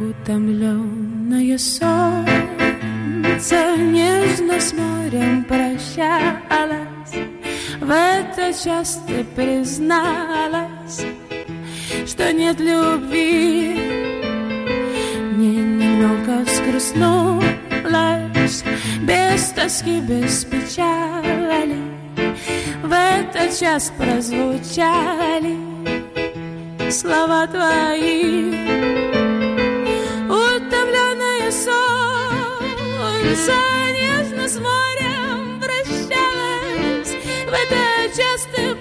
Утомленное солнце нежно с морем прощалась. В этот час ты призналась, что нет любви. Мне немного взгрустнулась, без тоски, без печали. В этот час прозвучали слова твои. Утомленное солнце нежно с морем прощалась. В этот час ты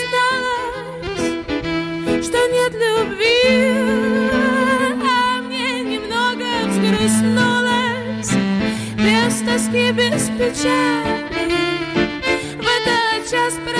призналась, что нет любви. А мне немного взгрустнулось, без тоски, без печали. В этот час